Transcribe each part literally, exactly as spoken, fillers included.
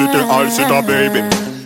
city, all city, baby.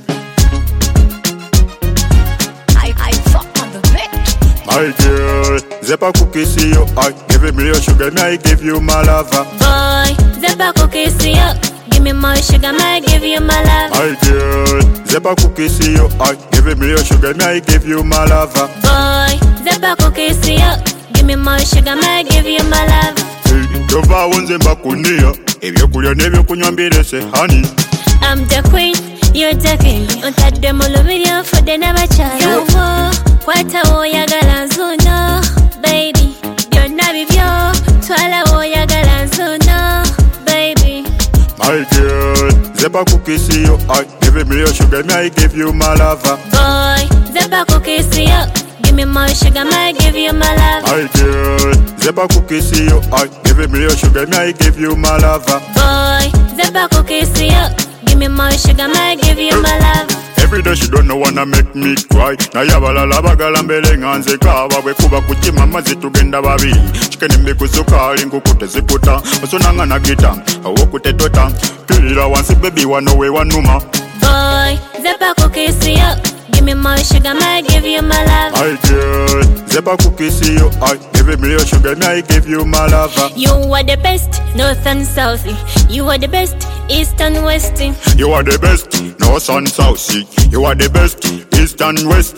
I, I fuck on the bitch. My girl, Zepa cookie see you, I give me your sugar, me I give you my lover. Boy, Zepa cookie see you, give me more sugar, me I give you my love. My girl, Zepa cookie see you, I give me your sugar, me I give you my lover. Boy, Zepa cookie see you, give me more sugar, me I give you my love. Tova wonze mbakunia, ebyokulya n'ebyokunywa mbirese honey. I'm the queen, you're the king. Ontadde mu lubiri ofudde n'abakyala. Yowo, kwata w'oyagala nzuno, baby. Byonna bibyo, twala w'oyagala nzuno, baby. My girl, Zepa cookie see you, I give me your sugar, me I give you my lover. Boy, Zepa cookie see you, give me more sugar, me I give you my love. My girl, Zepa cookie see you, I give me your sugar, me I give you my lover. Boy, Zepa cookie see you, give me more sugar, me I give you my love. Every day she don't know wanna make me cry. Na yabalala bagala mbele nganze kawa bwe kuba kukima mazi tugenda babiri. Chikene mbikuzuka alinkukuta zikuta osonanga na gita awokutetota tulira wansi baby wano we wanuma. Boy, Zepa cookie see you, give me more sugar, me I give you my love. My girl, Zepa cookie see you, I give me your sugar, me I give you my lover. You are the best, north and south. You are the best, east and west. You are the best, north and south. You are the best, east and west.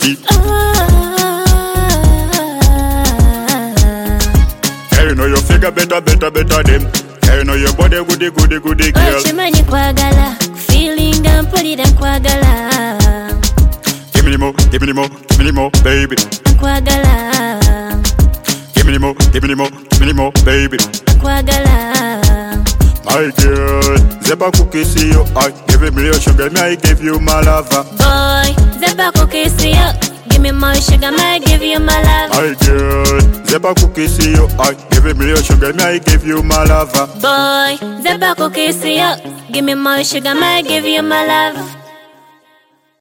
Ah. Hey, you know your figure better, better, better them. Hey, you know your body goody, goody, goody girl. Ochimanyi kwagala, feeling and put it and kwagala. Give me more, give me more, give me more, baby. Kwagala. Give me more, give me more, give me more, baby. Kwagala. My girl, Zepa cookie see you, I give me your sugar, me I give you my lover. Boy, Zepa cookie see you, give me more sugar, me I give you my love. My girl, Zepa cookie see you, I give me your sugar, me I give you my lover. Boy, Zepa cookie see you, give me more sugar, me I give you my love.